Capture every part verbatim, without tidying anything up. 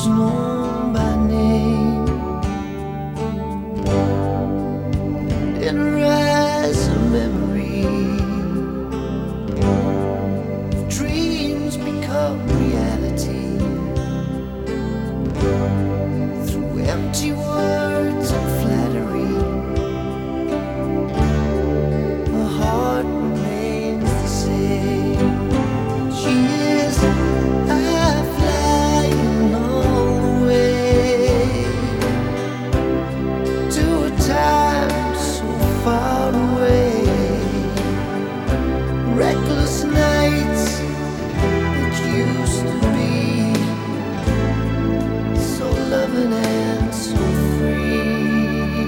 was known by name. In her eyes a memory of dreams become reality through empty words and flattery. Her heart remains the same. She is high flying all the way to a time so far away. Reckless nights that used to be so loving and so free.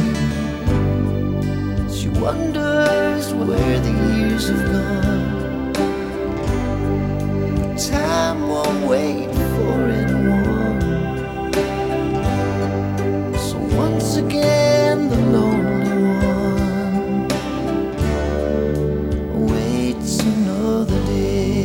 She wonders where the years have gone. Time won't wait for anyone. So once again the lonely one waits another day.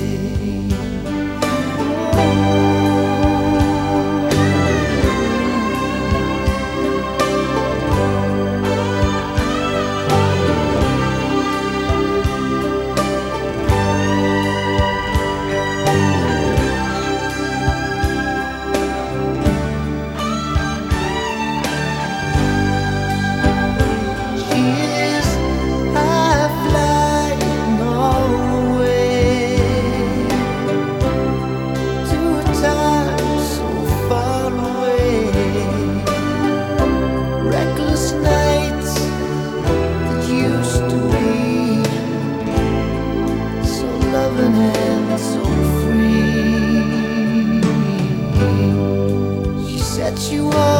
And so free, she sets you up.